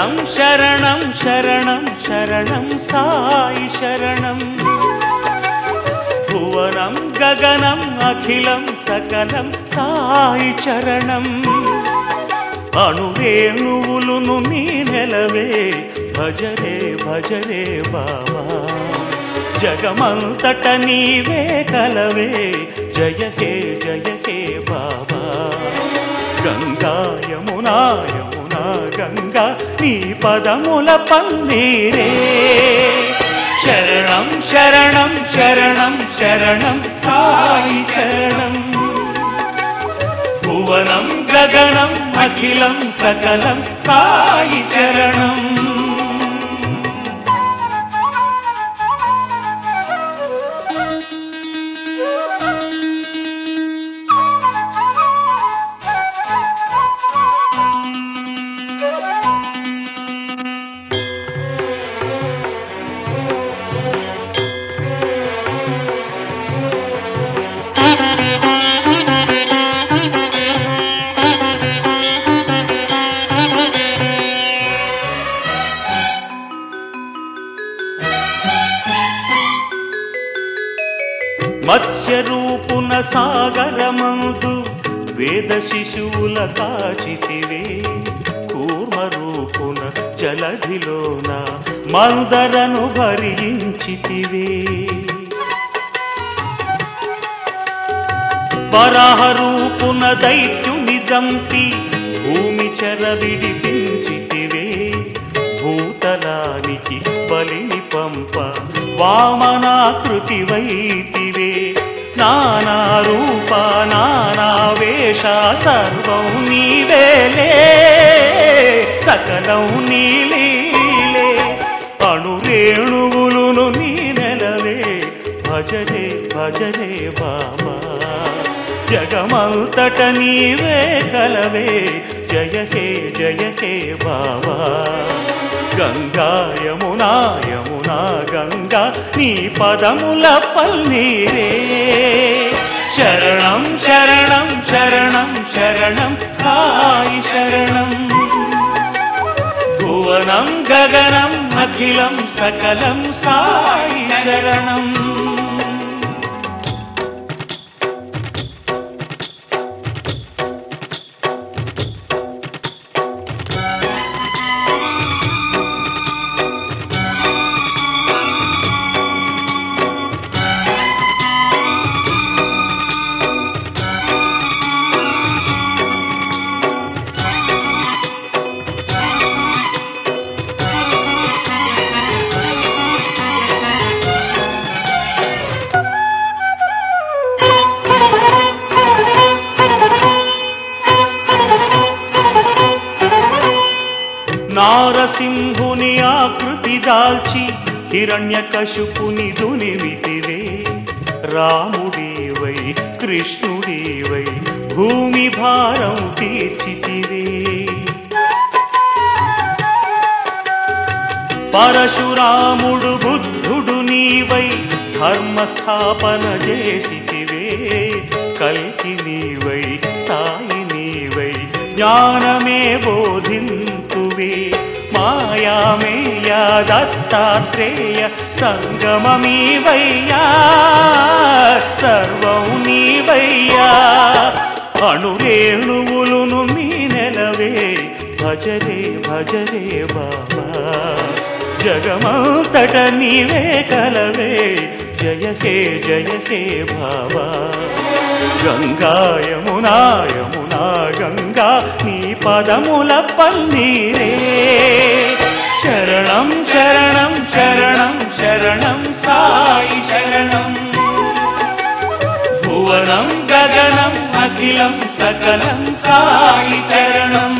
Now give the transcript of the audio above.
శరణం శరణం శరణం శరణం సాయి శరణం భువనం గగనం అఖిలం సకలం సాయి చరణం అణురేణువులును నీ నెలవే భజరే భజరే బాబా జగమంతట నీవే కలవే జయ హే బాబా గంగా యమునా యమునా గంగా నీ పదముల పన్నీరే శరణం శరణం శరణం శరణం సాయి శరణం భువనం గగనం అఖిలం సకలం సాయి చరణం మత్స్యరూపున సాగరమందు వేద శిశువుల కాచితివే కూర్మరూపున జలధిలోన మందరను భరించితివే వరాహరూపున దైత్యుని జంపి భూమి చెర విడిపించితివే భూతలానికి బలిని పంప వామనాకృతి వైతివే నానా రూప నానా వేష సర్వం నీవేలే సకలం నీలీలే అణురేణువులును నీ నెలవే భజరే భజరే బాబా జగమంతట నీవే కలవే జయ హే బాబా గంగా యమునా యమునా గంగా నీ పదముల పన్నీరే శరణం శరణం శరణం శరణం సాయి శరణం భువనం గగనం అఖిలం సకలం సాయి చరణం నారసింహుని ఆకృతి దాల్చి హిరణ్యకశిపుని దునిమితివే రాముడివై కృష్ణుడివై భూమి భారం తీర్చితివే పరశురాముడు బుద్ధుడు నీవై ధర్మస్థాపన చేసితివే కల్కి నీవై సాయి నీవై జ్ఞానమే బోధింతువే మాయామేయ దత్తాత్రేయ సంగమమీవయ్యా సర్వం నీవయ్యా అణురేణువులును నీ నెలవే భజరే భజరే బాబా జగమంతట నీవే కలవే జయ హే బాబా గంగా యమునా యమునా గంగా నీ పదముల పన్నీరే శరణం శరణం శరణం శరణం సాయి శరణం భువనం గగనం అఖిలం సకలం సాయి చరణం